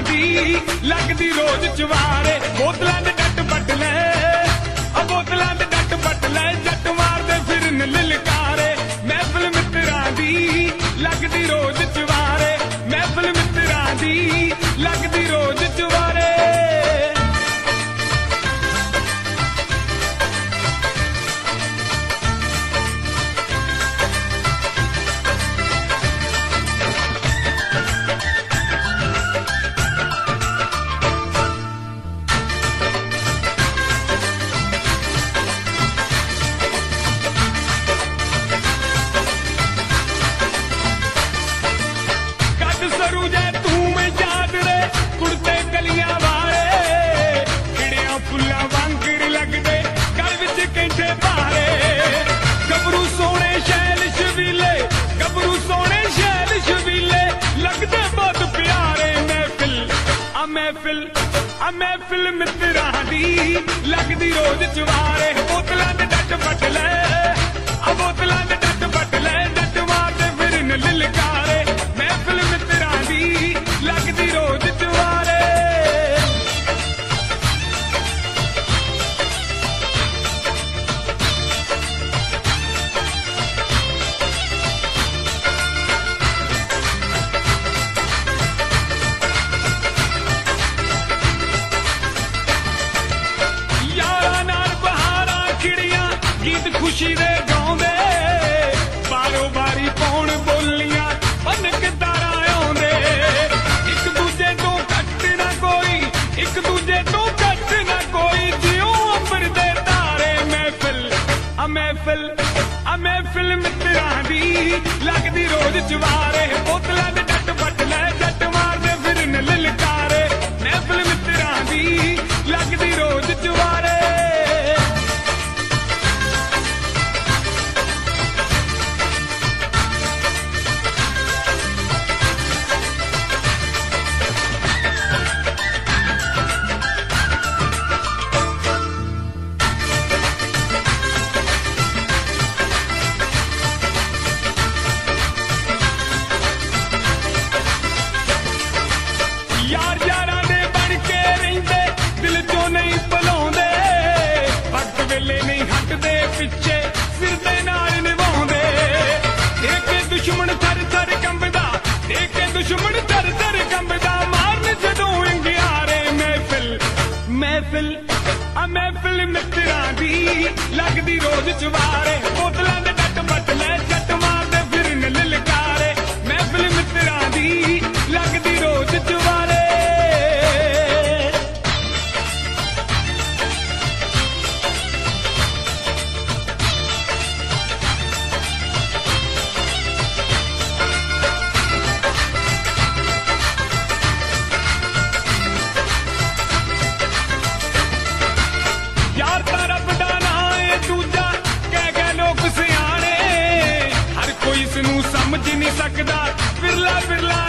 दी लगदी रोज चवारे बोतलां दे डट पट ले बोतलां दे डट पट ले जट मारदे फिरन ललकारे महफिल मित्रां दी लगदी रोज चवारे महफिल मित्रां दी लगदी रोज चवारे महफिल मित्रां दी लगदी रोज चवारे बोतलां दे डट पट ले बोतलां दे डट पट ले डट मारदे फिरन ललकारे महफिल मित्रां दी लगदी रोज चवारे खुशी दे गाउंदे बारो बारी पौण बोलियां बन के तारा आउंदे एक दूजे तो घट ना कोई एक दूजे तो घट ना कोई जियो अंबर दे तारे महफिल महफिल मित्रां दी लगदी रोज चवारे बोतलां दे डट पट ले जट मारदे फिरन ललकारे महफिल मित्रां दी लगदी रोज चवारे पिछे सिर दे नाल निभाउंदे देखे दुश्मन थर थर कंबदा देखे दुश्मन थर थर कंबदा मारन जदों अंगियारे महफिल मित्रां दी लगदी रोज चवारे बोतलां दे डट पट ले जट मारदे फिरन ललकारे महफिल मित्रां दी लगदी रोज चवारे समझ नहीं सकदा फिरला फिरला